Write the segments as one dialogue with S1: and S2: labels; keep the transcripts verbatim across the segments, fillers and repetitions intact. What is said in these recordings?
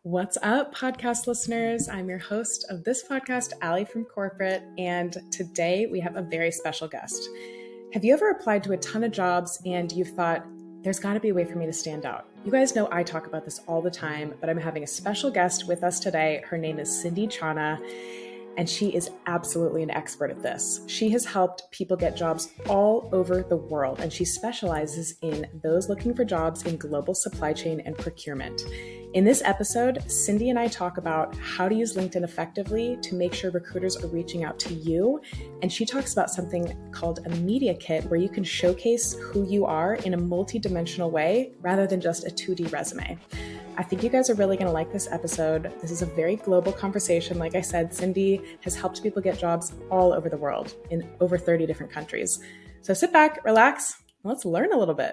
S1: What's up, podcast listeners? I'm your host of this podcast, Allie from Corporate, and today we have a very special guest. Have you ever applied to a ton of jobs and you've thought, there's got to be a way for me to stand out? You guys know I talk about this all the time, but I'm having a special guest with us today. Her name is Cindy Chana, and she is absolutely an expert at this. She has helped people get jobs all over the world, and she specializes in those looking for jobs in global supply chain and procurement. In this episode, Cindy and I talk about how to use LinkedIn effectively to make sure recruiters are reaching out to you. And she talks about something called a media kit, where you can showcase who you are in a multi-dimensional way rather than just a two D resume. I think you guys are really going to like this episode. This is a very global conversation. Like I said, Cindy has helped people get jobs all over the world in over thirty different countries. So sit back, relax, and let's learn a little bit.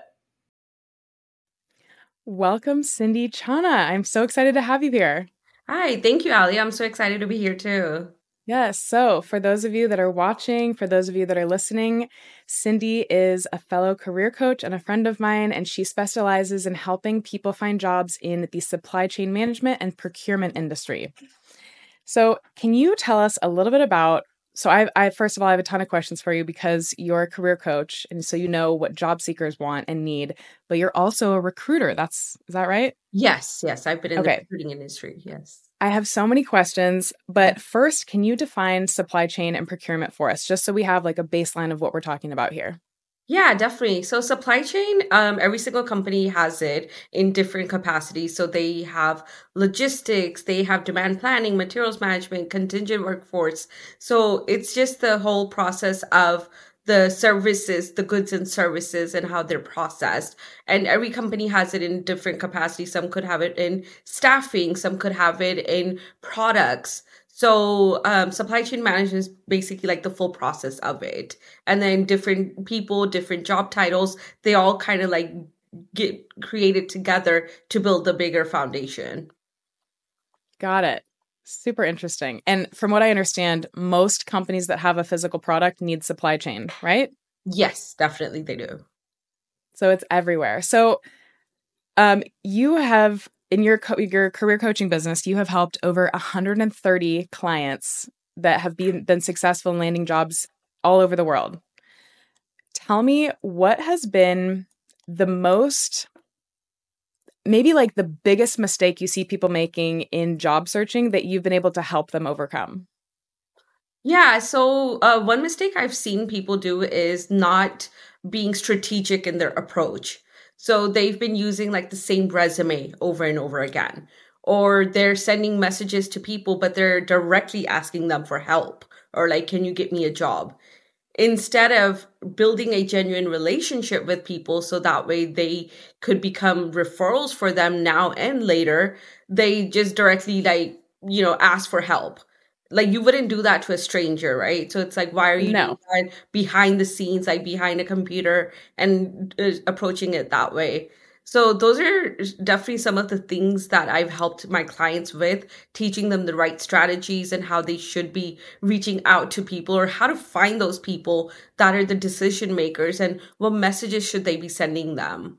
S1: Welcome, Cindy Chana. I'm so excited to have you here.
S2: Hi, thank you, Allie. I'm so excited to be here too.
S1: Yes. So for those of you that are watching, for those of you that are listening, Cindy is a fellow career coach and a friend of mine, and she specializes in helping people find jobs in the supply chain management and procurement industry. So can you tell us a little bit about, so I, I first of all, I have a ton of questions for you because you're a career coach, and so you know what job seekers want and need, but you're also a recruiter. That's, is that right?
S2: Yes, yes. I've been in
S1: Okay.
S2: the recruiting industry, yes.
S1: I have so many questions, but first, can you define supply chain and procurement for us, just so we have like a baseline of what we're talking about here?
S2: Yeah, definitely. So supply chain, um, every single company has it in different capacities. So they have logistics, they have demand planning, materials management, contingent workforce. So it's just the whole process of the services, the goods and services, and how they're processed. And every company has it in different capacities. Some could have it in staffing, some could have it in products. So um, supply chain management is basically like the full process of it. And then different people, different job titles, they all kind of like get created together to build the bigger foundation.
S1: Got it. Super interesting. And from what I understand, most companies that have a physical product need supply chain, right?
S2: Yes, definitely they do.
S1: So it's everywhere. So um, you have, in your co- your career coaching business, you have helped over one hundred thirty clients that have been, been successful in landing jobs all over the world. Tell me, what has been the most, maybe like the biggest mistake you see people making in job searching that you've been able to help them overcome?
S2: Yeah, so uh, one mistake I've seen people do is not being strategic in their approach. So they've been using like the same resume over and over again, or they're sending messages to people, but they're directly asking them for help, or like, can you get me a job? Instead of building a genuine relationship with people so that way they could become referrals for them now and later, they just directly like, you know, ask for help. Like you wouldn't do that to a stranger, right? So it's like, why are you
S1: No.
S2: doing that behind the scenes, like behind a computer and uh, approaching it that way? So those are definitely some of the things that I've helped my clients with, teaching them the right strategies and how they should be reaching out to people, or how to find those people that are the decision makers and what messages should they be sending them.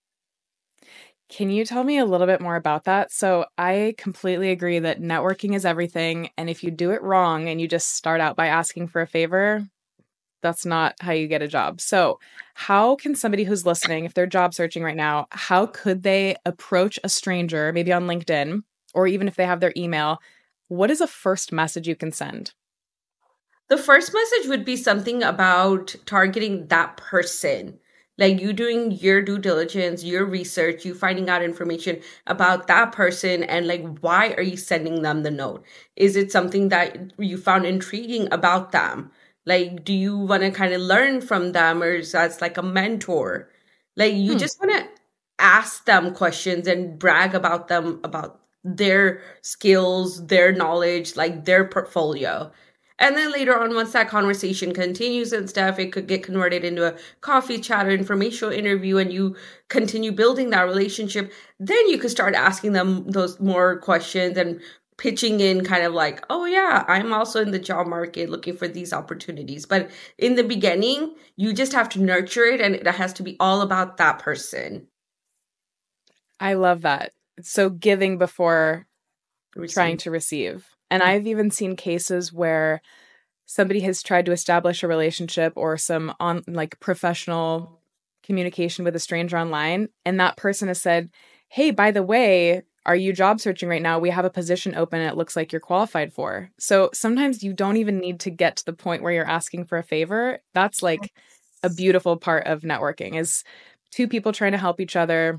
S1: Can you tell me a little bit more about that? So I completely agree that networking is everything. And if you do it wrong and you just start out by asking for a favor, that's not how you get a job. So how can somebody who's listening, if they're job searching right now, how could they approach a stranger, maybe on LinkedIn, or even if they have their email? What is a first message you can send?
S2: The first message would be something about targeting that person. Like you doing your due diligence, your research, you finding out information about that person, and like, why are you sending them the note? Is it something that you found intriguing about them? Like, do you want to kind of learn from them, or is that like a mentor? Like, you
S1: Hmm.
S2: just want to ask them questions and brag about them, about their skills, their knowledge, like their portfolio. And then later on, once that conversation continues and stuff, it could get converted into a coffee chat or informational interview, and you continue building that relationship. Then you could start asking them those more questions and pitching in kind of like, oh yeah, I'm also in the job market looking for these opportunities. But in the beginning, you just have to nurture it, and it has to be all about that person.
S1: I love that. So giving before trying
S2: Receive.
S1: to receive. And I've even seen cases where somebody has tried to establish a relationship or some on like professional communication with a stranger online, and that person has said, "Hey, by the way, are you job searching right now? We have a position open and it looks like you're qualified for." So sometimes you don't even need to get to the point where you're asking for a favor. That's like a beautiful part of networking, is two people trying to help each other.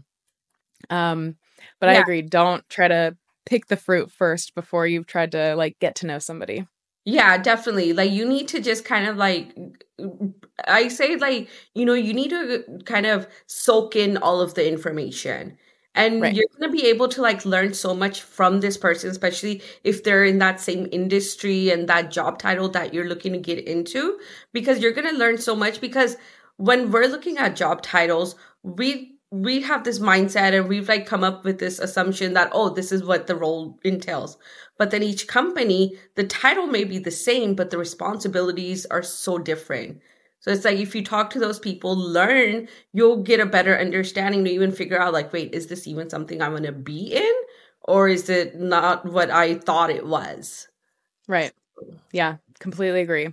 S1: Um, but I
S2: Yeah.
S1: agree, don't try to pick the fruit first before you've tried to like get to know somebody.
S2: Yeah, definitely. Like you need to just kind of like I say like, you know, you need to kind of soak in all of the information. And
S1: Right.
S2: you're going to be able to like learn so much from this person, especially if they're in that same industry and that job title that you're looking to get into, because you're going to learn so much. Because when we're looking at job titles, we we have this mindset and we've like come up with this assumption that, oh, this is what the role entails. But then each company, the title may be the same, but the responsibilities are so different. So it's like if you talk to those people, learn, you'll get a better understanding to even figure out like, wait, is this even something I'm going to be in? Or is it not what I thought it was?
S1: Right. Yeah, completely agree.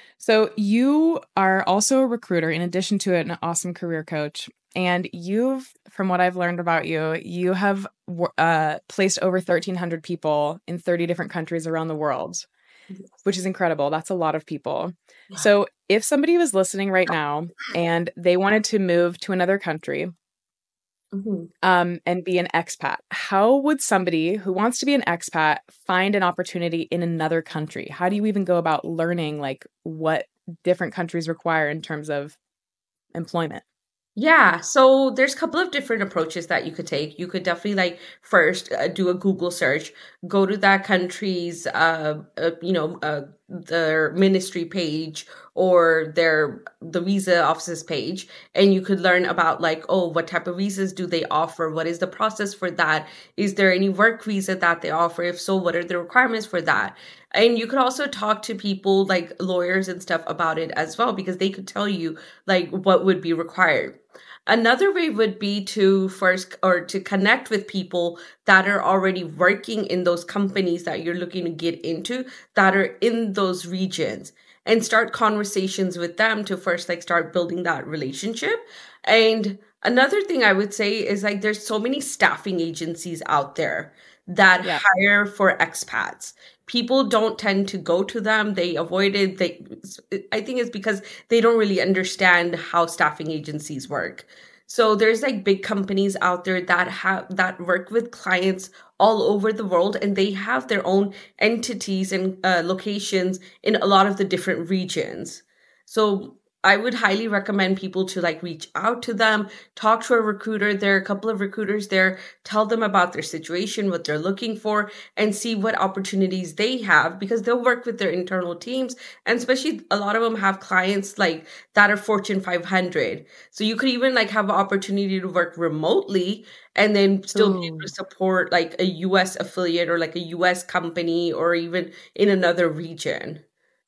S1: So you are also a recruiter in addition to an awesome career coach. And you've, from what I've learned about you, you have uh, placed over thirteen hundred people in thirty different countries around the world, which is incredible. That's a lot of people. So if somebody was listening right now and they wanted to move to another country,
S2: Mm-hmm.
S1: um, and be an expat, how would somebody who wants to be an expat find an opportunity in another country? How do you even go about learning like what different countries require in terms of employment?
S2: Yeah, so there's a couple of different approaches that you could take. You could definitely like first uh, do a Google search, go to that country's uh, uh you know uh their ministry page or their the visa offices page, and you could learn about like, oh, what type of visas do they offer? What is the process for that? Is there any work visa that they offer? If so, what are the requirements for that? And you could also talk to people like lawyers and stuff about it as well, because they could tell you like what would be required. Another way would be to first or to connect with people that are already working in those companies that you're looking to get into that are in those regions, and start conversations with them to first like start building that relationship. And another thing I would say is like there's so many staffing agencies out there that
S1: Yeah.
S2: hire for expats. People don't tend to go to them. They avoid it. They, I think it's because they don't really understand how staffing agencies work. So there's like big companies out there that have that work with clients all over the world, and they have their own entities and uh, locations in a lot of the different regions. So I would highly recommend people to like reach out to them, talk to a recruiter. There are a couple of recruiters there, tell them about their situation, what they're looking for, and see what opportunities they have, because they'll work with their internal teams. And especially a lot of them have clients like that are Fortune five hundred. So you could even like have an opportunity to work remotely and then still be able
S1: Ooh.
S2: to support like a U S affiliate or like a U S company or even in another region.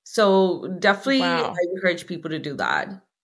S2: So definitely I
S1: Wow.
S2: encourage people to do that.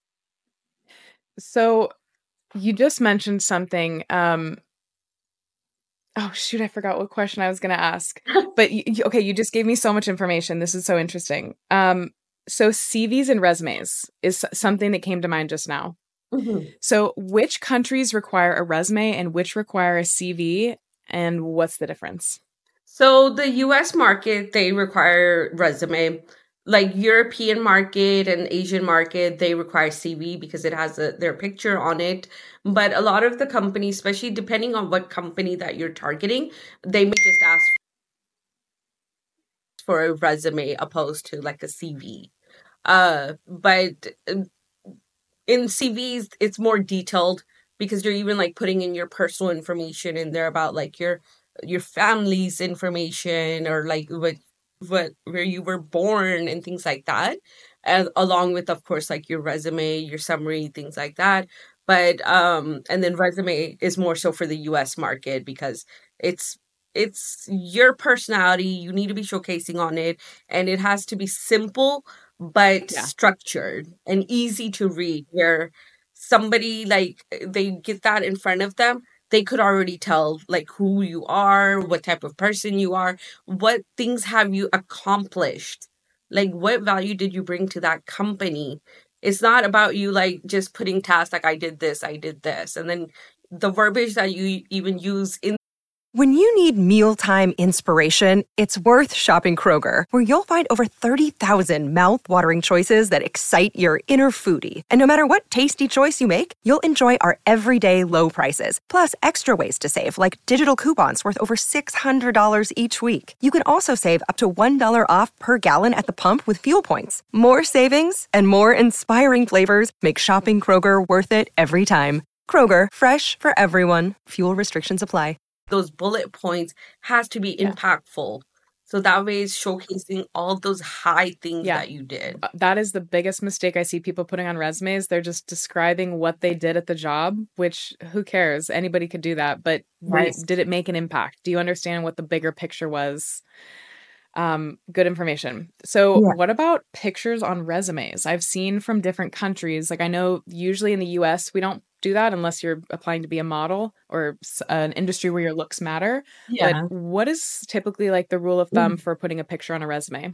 S1: So you just mentioned something. Um, oh, shoot, I forgot what question I was going to ask. But y- y- okay, you just gave me so much information. This is so interesting. Um, so C Vs and resumes is s- something that came to mind just now.
S2: Mhm.
S1: So which countries require a resume and which require a C V, and what's the difference?
S2: So the U S market, they require resume. Like European market and Asian market, they require C V because it has a, their picture on it. But a lot of the companies, especially depending on what company that you're targeting, they may just ask for a resume opposed to like a C V. Uh, but uh, in C Vs, it's more detailed because you're even like putting in your personal information in there about like your your family's information or like what what where you were born and things like that, and along with of course like your resume, your summary, things like that. But um and then resume is more so for the U S market because it's it's your personality, you need to be showcasing on it, and it has to be simple but
S1: Yeah.
S2: structured and easy to read, where somebody like they get that in front of them, they could already tell like who you are, what type of person you are, what things have you accomplished, like what value did you bring to that company. It's not about you like just putting tasks like I did this, I did this, and then the verbiage that you even use in.
S3: When you need mealtime inspiration, it's worth shopping Kroger, where you'll find over thirty thousand mouth-watering choices that excite your inner foodie. And no matter what tasty choice you make, you'll enjoy our everyday low prices, plus extra ways to save, like digital coupons worth over six hundred dollars each week. You can also save up to one dollar off per gallon at the pump with fuel points. More savings and more inspiring flavors make shopping Kroger worth it every time. Kroger, fresh for everyone. Fuel restrictions apply.
S2: Those bullet points has to be
S1: Yeah.
S2: impactful. So that way it's showcasing all those high things
S1: Yeah.
S2: that you did.
S1: Uh, That is the biggest mistake I see people putting on resumes. They're just describing what they did at the job, which who cares? Anybody could do that. But were you-
S2: Yes.
S1: did it make an impact? Do you understand what the bigger picture was? Um, good information. So,
S2: Yeah.
S1: what about pictures on resumes? I've seen from different countries. Like, I know usually in the U S, we don't do that unless you're applying to be a model or s- an industry where your looks matter.
S2: Yeah.
S1: But what is typically like the rule of thumb for putting a picture on a resume?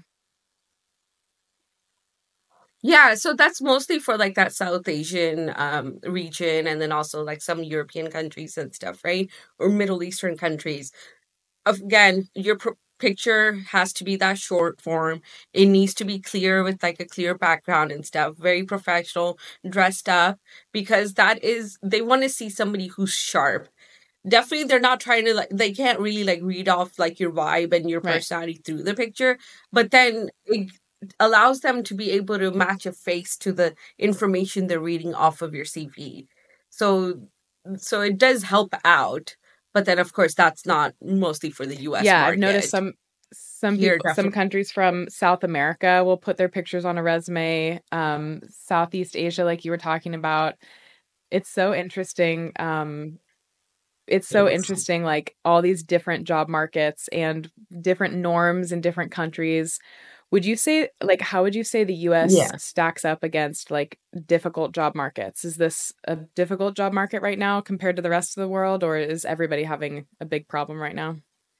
S2: Yeah, so that's mostly for like that South Asian um region, and then also like some European countries and stuff, right? Or Middle Eastern countries. Again, your pr- picture has to be that short form. It needs to be clear with like a clear background and stuff, very professional, dressed up, because that is, they want to see somebody who's sharp. Definitely, they're not trying to like, they can't really like read off like your vibe and your
S1: Right.
S2: personality through the picture, but then it allows them to be able to match a face to the information they're reading off of your C V. So, so it does help out. But then, of course, that's not mostly for the U S
S1: Yeah, I've noticed
S2: market.
S1: some some
S2: Here,
S1: people, some
S2: definitely.
S1: countries from South America will put their pictures on a resume. Um, Southeast Asia, like you were talking about, it's so interesting. Um, it's so
S2: Yes.
S1: interesting, like all these different job markets and different norms in different countries. Would you say, like, how would you say the U S
S2: Yeah.
S1: stacks up against like difficult job markets? Is this a difficult job market right now compared to the rest of the world, or is everybody having a big problem right now?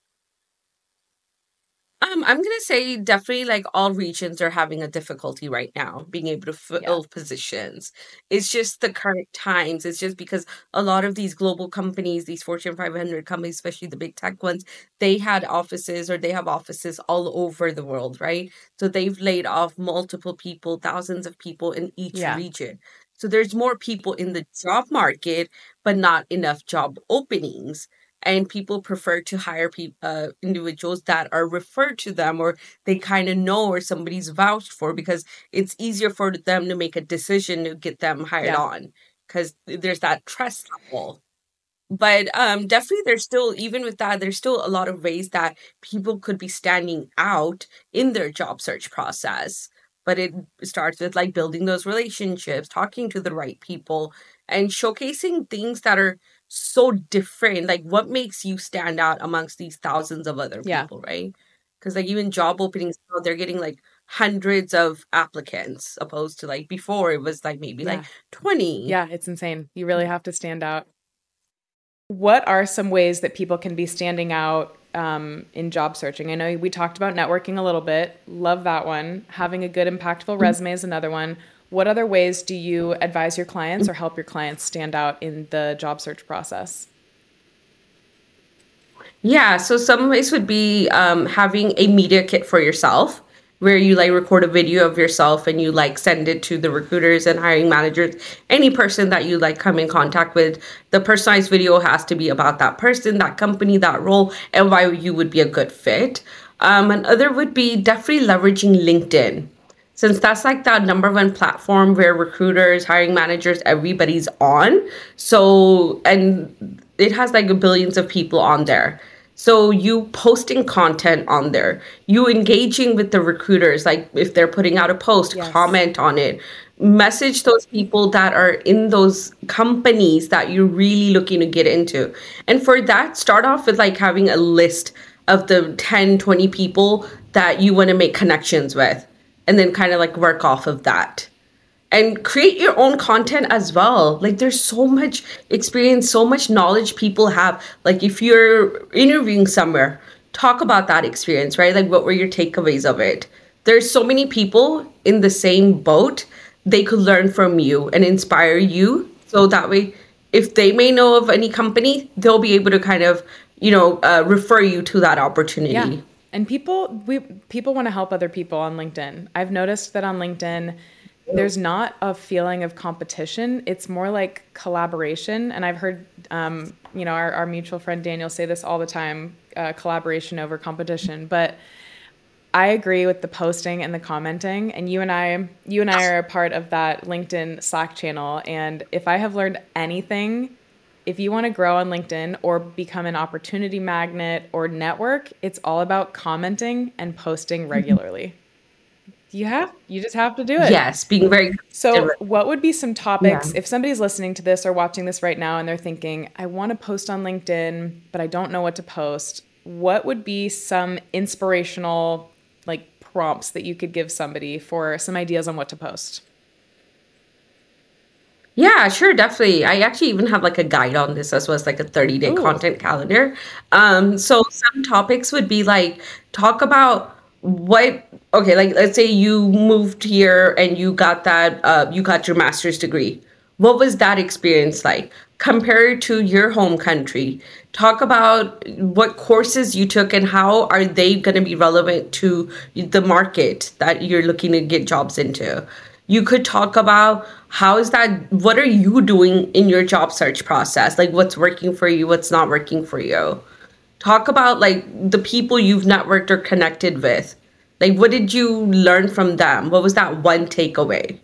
S2: Um, I'm gonna say definitely like all regions are having a difficulty right now being able to
S1: Yeah.
S2: fill positions. It's just the current times. It's just because a lot of these global companies, these Fortune five hundred companies, especially the big tech ones, they had offices or they have offices all over the world, right? So they've laid off multiple people, thousands of people in each
S1: Yeah.
S2: region. So there's more people in the job market, but not enough job openings. And people prefer to hire people, uh, individuals that are referred to them or they kind of know or somebody's vouched for, because it's easier for them to make a decision to get them hired
S1: Yeah.
S2: on because there's that trust level. But um, definitely, there's still, even with that, there's still a lot of ways that people could be standing out in their job search process. But it starts with like building those relationships, talking to the right people, and showcasing things that are so different. Like what makes you stand out amongst these thousands of other
S1: Yeah.
S2: people, right? Because like even job openings, now, they're getting like hundreds of applicants, opposed to like before it was like maybe like
S1: Yeah.
S2: twenty.
S1: Yeah, it's insane. You really have to stand out. What are some ways that people can be standing out um, in job searching? I know we talked about networking a little bit. Love that one. Having a good, impactful resume is another one. What other ways do you advise your clients or help your clients stand out in the job search process?
S2: Yeah, so some ways would be um, having a media kit for yourself, where you like record a video of yourself and you like send it to the recruiters and hiring managers, any person that you like come in contact with. The personalized video has to be about that person, that company, that role, and why you would be a good fit. Um, another would be definitely leveraging LinkedIn, since that's like that number one platform where recruiters, hiring managers, everybody's on. So, and it has like billions of people on there. So you posting content on there, you engaging with the recruiters, like if they're putting out a post,
S1: Yes.
S2: comment on it, message those people that are in those companies that you're really looking to get into. And for that, start off with like having a list of the ten, twenty people that you want to make connections with, and then kind of like work off of that. and create your own content as well. Like there's so much experience, so much knowledge people have. Like if you're interviewing somewhere, talk about that experience, right? Like what were your takeaways of it? There's so many people in the same boat. They could learn from you and inspire you. So that way, if they may know of any company, they'll be able to kind of, you know, uh, refer you to that opportunity.
S1: Yeah. And people, we people want to help other people on LinkedIn. I've noticed that on LinkedIn, there's not a feeling of competition. It's more like collaboration. And I've heard, um, you know, our, our mutual friend Daniel say this all the time, uh, collaboration over competition. But I agree with the posting and the commenting. And you and I, you and I are a part of that LinkedIn Slack channel. And if I have learned anything, if you want to grow on LinkedIn or become an opportunity magnet or network, it's all about commenting and posting regularly. You have, you just have to do it.
S2: Yes, being very.
S1: So what would be some topics, yeah. if somebody's listening to this or watching this right now and they're thinking, I want to post on LinkedIn, but I don't know what to post. What would be some inspirational like prompts that you could give somebody for some ideas on what to post?
S2: Yeah, sure, definitely. I actually even have like a guide on this as well as like a thirty day Ooh. Content calendar. Um, so some topics would be like talk about what, okay, like let's say you moved here and you got that, uh, you got your master's degree. What was that experience like? Compare it to your home country. Talk about what courses you took and how are they going to be relevant to the market that you're looking to get jobs into. You could talk about how is that, what are you doing in your job search process? Like what's working for you, what's not working for you. Talk about like the people you've networked or connected with. Like what did you learn from them? What was that one takeaway?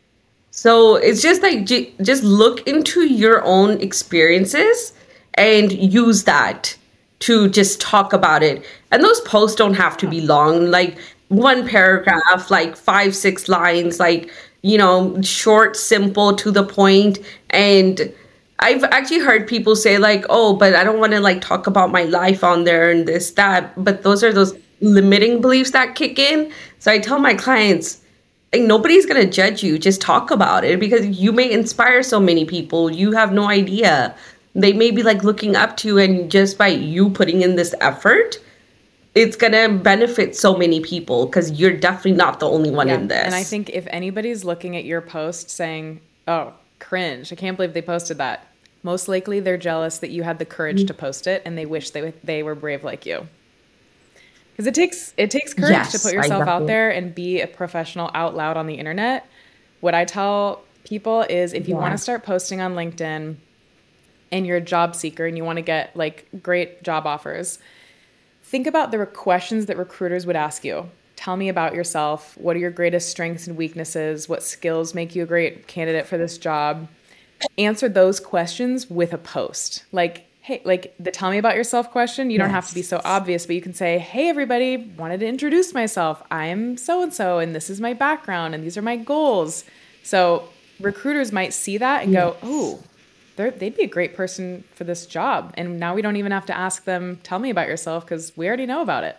S2: So it's just like, just look into your own experiences and use that to just talk about it. And those posts don't have to be long, like one paragraph, like five, six lines, like, you know, short, simple, to the point. And I've actually heard people say like, oh, but I don't want to like talk about my life on there and this, that. But those are those limiting beliefs that kick in. So I tell my clients, like, nobody's going to judge you. Just talk about it because you may inspire so many people. You have no idea. They may be like looking up to you, and just by you putting in this effort, it's going to benefit so many people because you're definitely not the only one yeah. in this.
S1: And I think if anybody's looking at your post saying, oh, cringe, I can't believe they posted that, most likely they're jealous that you had the courage mm-hmm. to post it and they wish they they were brave like you. Because it takes it takes courage yes, to put yourself out there and be a professional out loud on the internet. What I tell people is if you yeah. want to start posting on LinkedIn and you're a job seeker and you want to get like great job offers, think about the questions that recruiters would ask you. Tell me about yourself. What are your greatest strengths and weaknesses? What skills make you a great candidate for this job? Answer those questions with a post. Like, hey, like the tell me about yourself question, you yes. don't have to be so obvious, but you can say, hey, everybody, wanted to introduce myself. I'm so-and-so, and this is my background, and these are my goals. So recruiters might see that and yes. go, oh, they'd be a great person for this job. And now we don't even have to ask them, tell me about yourself, because we already know about it.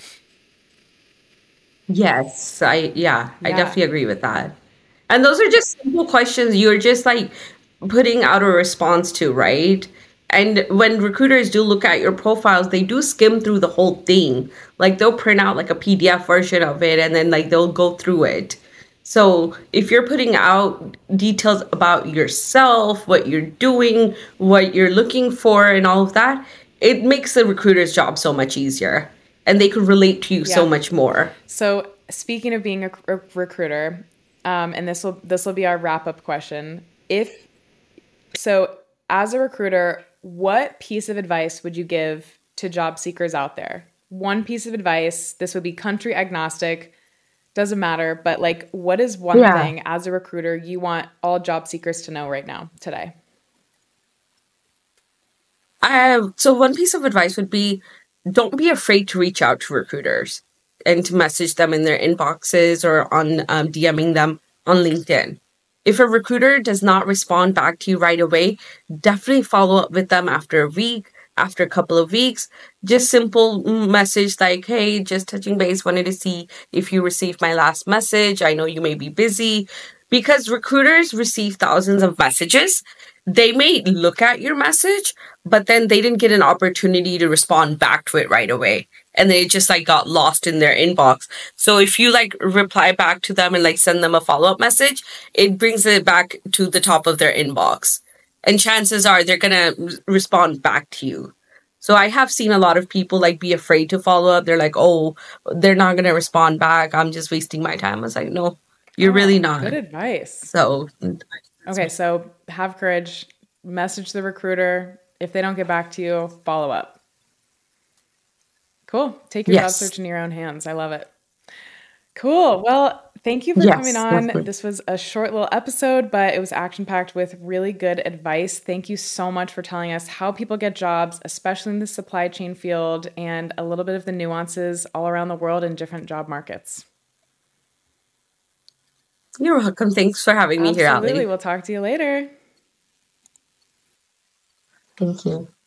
S2: Yes, I, yeah, yeah, I definitely agree with that. And those are just simple questions you're just like putting out a response to, right? And when recruiters do look at your profiles, they do skim through the whole thing. Like they'll print out like a P D F version of it and then like they'll go through it. So if you're putting out details about yourself, what you're doing, what you're looking for and all of that, it makes the recruiter's job so much easier and they could relate to you yeah. so much more.
S1: So speaking of being a, a recruiter, um, and this will this will be our wrap-up question. If so, as a recruiter, what piece of advice would you give to job seekers out there? One piece of advice, this would be country agnostic, doesn't matter, but like what is one yeah. thing as a recruiter you want all job seekers to know right now, today?
S2: Uh, so one piece of advice would be don't be afraid to reach out to recruiters and to message them in their inboxes or on um, DMing them on LinkedIn. If a recruiter does not respond back to you right away, definitely follow up with them after a week, after a couple of weeks. Just simple message like, hey, just touching base, wanted to see if you received my last message. I know you may be busy. because recruiters receive thousands of messages. They may look at your message, but then they didn't get an opportunity to respond back to it right away. And they just like got lost in their inbox. So if you like reply back to them and like send them a follow-up message, it brings it back to the top of their inbox. And chances are they're going to respond back to you. So I have seen a lot of people like be afraid to follow up. They're like, oh, they're not going to respond back. I'm just wasting my time. I was like, no, you're
S1: Oh,
S2: really not.
S1: good advice.
S2: So
S1: Okay, so have courage, message the recruiter. If they don't get back to you, follow up. Cool. Take your job
S2: yes.
S1: search in your own hands. I love it. Cool. Well, thank you for
S2: Yes,
S1: coming on.
S2: definitely.
S1: This was a short little episode, but it was action-packed with really good advice. Thank you so much for telling us how people get jobs, especially in the supply chain field, and a little bit of the nuances all around the world in different job markets.
S2: You're welcome. Thanks for having me here,
S1: Absolutely.
S2: Ali.
S1: We'll talk to you later.
S2: Thank you.